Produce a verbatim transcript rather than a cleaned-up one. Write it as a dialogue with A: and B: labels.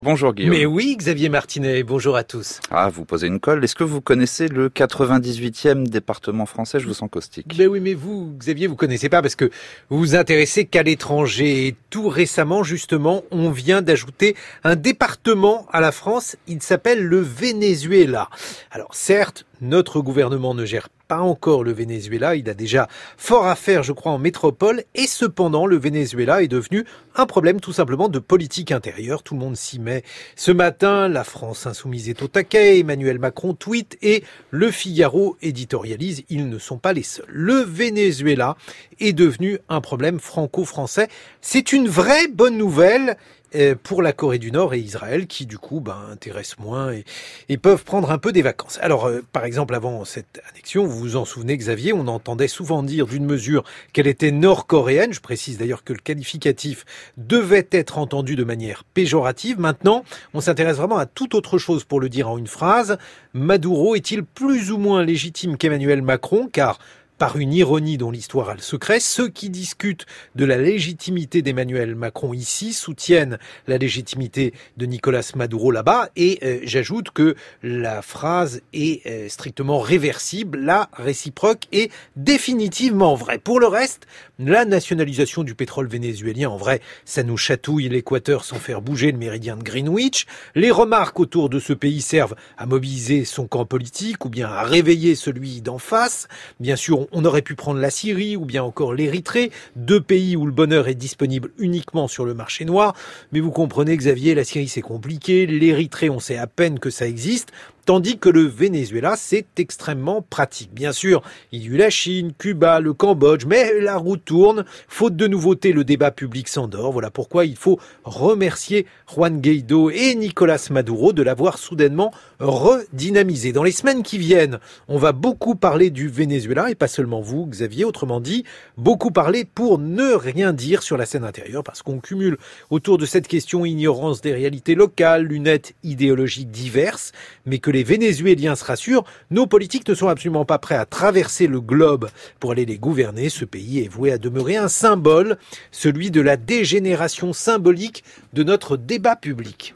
A: Bonjour Guillaume.
B: Mais oui, Xavier Martinet, bonjour à tous.
A: Ah, vous posez une colle. Est-ce que vous connaissez le quatre-vingt-dix-huitième département français? Je vous sens caustique.
B: Mais oui, mais vous, Xavier, vous connaissez pas parce que vous vous intéressez qu'à l'étranger. Et tout récemment, justement, on vient d'ajouter un département à la France. Il s'appelle le Venezuela. Alors certes, notre gouvernement ne gère pas encore le Venezuela. Il a déjà fort à faire, je crois, en métropole. Et cependant, le Venezuela est devenu un problème tout simplement de politique intérieure. Tout le monde s'y met. Ce matin, la France insoumise est au taquet. Emmanuel Macron tweet et Le Figaro éditorialise. Ils ne sont pas les seuls. Le Venezuela est devenu un problème franco-français. C'est une vraie bonne nouvelle pour la Corée du Nord et Israël qui, du coup, ben, intéressent moins et, et peuvent prendre un peu des vacances. Alors, euh, par exemple, avant cette annexion, vous vous en souvenez, Xavier, on entendait souvent dire d'une mesure qu'elle était nord-coréenne. Je précise d'ailleurs que le qualificatif devait être entendu de manière péjorative. Maintenant, on s'intéresse vraiment à toute autre chose pour le dire en une phrase. Maduro est-il plus ou moins légitime qu'Emmanuel Macron? Car par une ironie dont l'histoire a le secret, ceux qui discutent de la légitimité d'Emmanuel Macron ici soutiennent la légitimité de Nicolas Maduro là-bas. Et euh, j'ajoute que la phrase est euh, strictement réversible. La réciproque est définitivement vraie. Pour le reste, la nationalisation du pétrole vénézuélien, en vrai, ça nous chatouille l'Équateur sans faire bouger le méridien de Greenwich. Les remarques autour de ce pays servent à mobiliser son camp politique ou bien à réveiller celui d'en face. Bien sûr, on aurait pu prendre la Syrie ou bien encore l'Érythrée, deux pays où le bonheur est disponible uniquement sur le marché noir. Mais vous comprenez, Xavier, la Syrie c'est compliqué, l'Érythrée on sait à peine que ça existe. Tandis que le Venezuela, c'est extrêmement pratique. Bien sûr, il y a eu la Chine, Cuba, le Cambodge, mais la roue tourne. Faute de nouveautés, le débat public s'endort. Voilà pourquoi il faut remercier Juan Guaido et Nicolas Maduro de l'avoir soudainement redynamisé. Dans les semaines qui viennent, on va beaucoup parler du Venezuela, et pas seulement vous, Xavier. Autrement dit, beaucoup parler pour ne rien dire sur la scène intérieure, parce qu'on cumule autour de cette question ignorance des réalités locales, lunettes idéologiques diverses, mais que les Vénézuéliens se rassurent, nos politiques ne sont absolument pas prêts à traverser le globe pour aller les gouverner. Ce pays est voué à demeurer un symbole, celui de la dégénération symbolique de notre débat public.